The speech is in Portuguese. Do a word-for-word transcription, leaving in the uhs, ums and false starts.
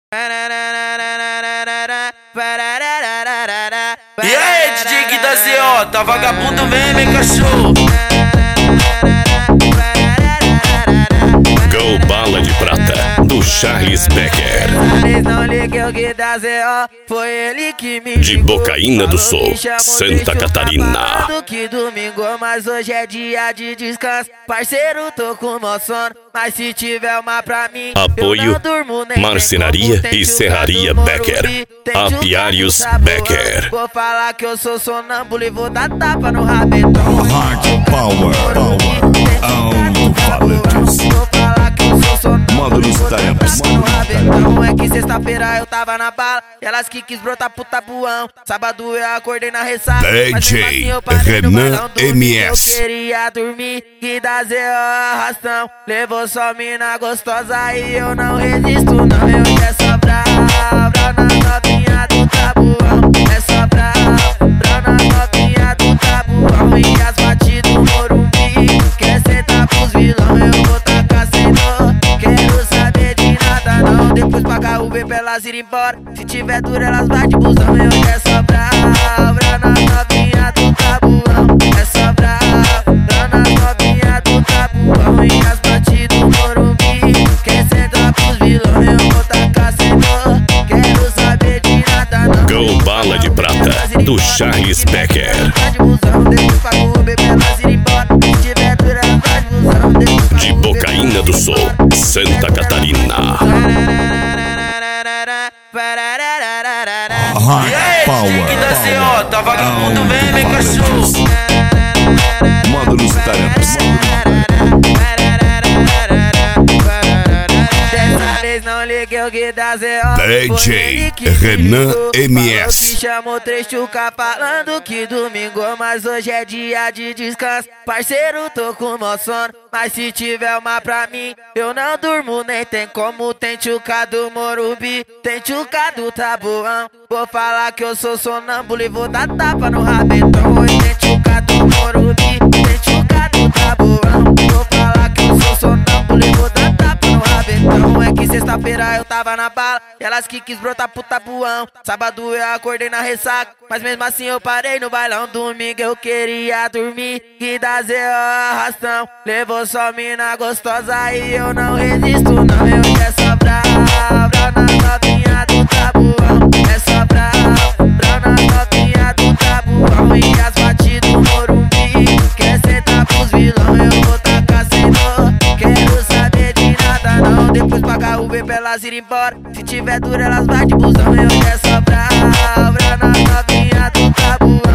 E aí, D J Gui da Z O, tá vagabundo mesmo, hein, cachorro? Go Bala de Prata, do Charles Becker. Não liguei o Gui da Z O, foi ele que me De Bocaína do Sul, Santa Catarina. Que domingo, mas hoje é dia de descanso. Parceiro, tô com mó sono, mas se tiver uma pra mim, apoio Marcenaria e Serraria Becker. Apiários Becker. Vou falar que eu sou sonâmbulo e vou dar tapa no rabetão. Hard Power, Power, Alto-Falantes. Módulos Tampos. Não é que sexta-feira eu tava na bala e elas que quis brotar pro tabuão. Sábado eu acordei na ressaca, D J Renan M S. Eu queria dormir e da Z O arrastão. Levou só mina gostosa e eu não resisto não. Eu quero só brava na novinha do tabuão. É só brava na novinha do tabuão. E as batidas do Morumbi quer sentar pros vilão. Eu vou tacar sem dor, quero saber de nada não. Depois pagar o B pra elas ir embora. Se tiver duro elas vai de busão. Eu quero só brava na novinha do tabuão. É só brava na novinha do tabuão. E as batidas do Morumbi quer sentar pros vilão. Eu vou tacar sem dor, quero saber de nada não. Go Bala de Prata, do Charles Becker. De Bocaína do Sul, Santa Catarina. Hard E aí, D J Gui da Z O, tá vagabundo mesmo, hein, cachorro? Módulos Tampos. Não liguei o Gui da Z O, D J Renan M S. me chamou Trechuca falando que domingo, mas hoje é dia de descanso. Parceiro, tô com mó sono, mas se tiver uma pra mim, eu não durmo nem tem como. Tem tchuca do Morumbi, tem tchuca do Tabuão. Vou falar que eu sou sonâmbulo e vou dar tapa no rabetão. Hoje tem tchuca do Morumbi, tem tchuca do Tabuão. Vou falar que eu sou sonâmbulo e vou dar tapa no rabetão. É que sexta-feira eu tava na bala e elas que quis brotar pro tabuão. Sábado eu acordei na ressaca, mas mesmo assim eu parei no bailão. Domingo eu queria dormir e da Z O arrastão. Levou só mina gostosa e eu não resisto não. Eu quero só brava na novinha do tabuão. É só brava na novinha do tabuão. E as batidas do Morumbi quer sentar pros vilão. Eu vou tacar sem dor, quero saber de nada não. Depois pagar o B pra elas ir embora. Se tiver duro elas vai de busão. Eu quero só brava na novinha do tabuão.